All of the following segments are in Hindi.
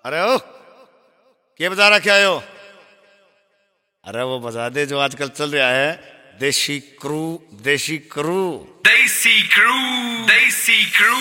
अरे ओ क्या बजा रखा हो? अरे वो बजा दे जो आजकल चल रहा है, देसी क्रू, देसी क्रू, देसी क्रू, देसी क्रू।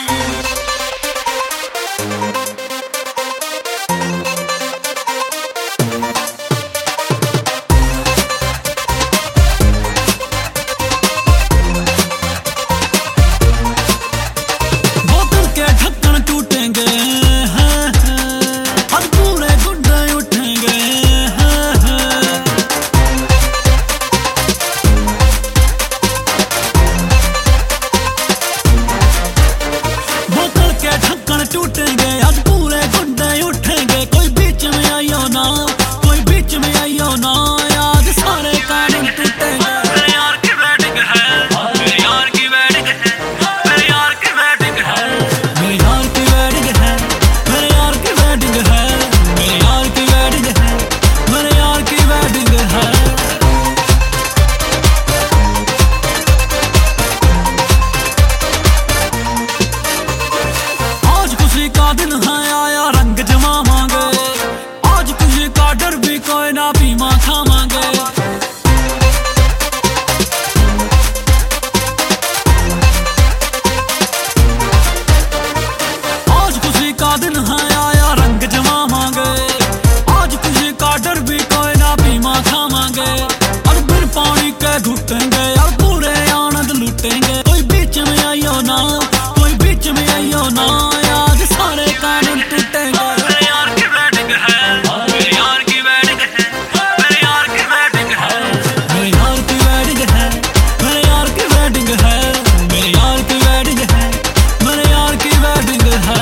टूटेंगे आज पूरे गुड्डे उठेंगे, कोई बीच में आइयो ना, कोई बीच में आइयो ना, आज सारे कानून टूटेंगे। मेरे यार की बैटिंग है, मेरे यार की बैटिंग है, मेरे यार की बैटिंग है, मेरे यार की बैटिंग है, मेरे यार की बैटिंग है, मेरे यार की बैटिंग है, मेरे यार की बैटिंग है। का दिन है आया रंग जमावांगे, आज खुशी का डर भी कोई ना बीमा खावांगे। आज खुशी का दिन है आया रंग जमावांगे, आज खुशी का डर भी कोई ना बीमा खावांगे। और बिन पानी के घुटेंगे और पूरे आनंद लूटेंगे, कोई बीच में आइयो ना, कोई बीच में आइयो ना, सारे कानून टूटेंगे। मेरे यार की बैटिंग है, मेरे यार की बैटिंग है, मेरे यार की बैटिंग है, मेरे यार की बैटिंग है, मेरे यार की बैटिंग है, मेरे यार की बैटिंग है, मेरे यार की बैटिंग है।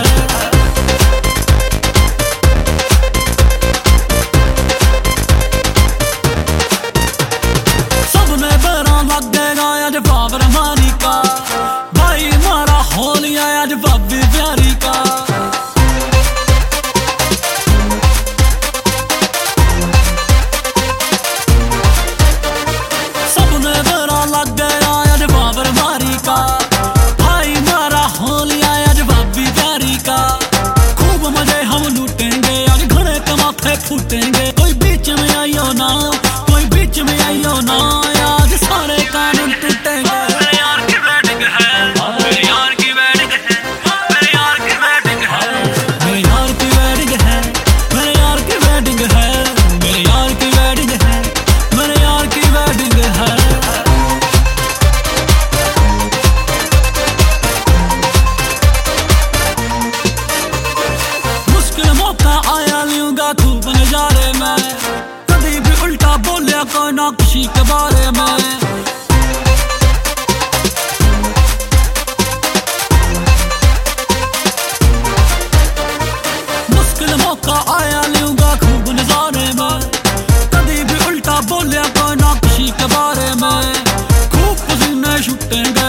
सबने बड़ा लग गया आज बाबर मारी का, भाई मारा हो लिया आज बाबी प्यारी का। सबने बड़ा लग गया आज बाबर मारी का, भाई मारा हो लिया आज बाबी प्यारी का। खूब मजे हम लूटेंगे आज घड़े कमाथे फूटेंगे, कोई बीच में आइयो ना, कोई बीच में आइयो ना, आज सारे कानून टूटेंगे। मेरे यार की बैटिंग है, मेरे यार की बैटिंग है, मेरे यार की बैटिंग है, मेरे यार की बैटिंग है, मेरे यार की बैटिंग है, मेरे यार की बैटिंग है, मेरे यार की बैटिंग है। मुश्किल मौका आया लूंगा खूब नजारे में, कभी भी उल्टा बोलिया कोई ना किसी के बारे में। मुश्किल मौका आया लूंगा खूब नजारे में, कभी भी उल्टा बोलिया कोई ना किसी के बारे में। खूब पसीने छूटेंगे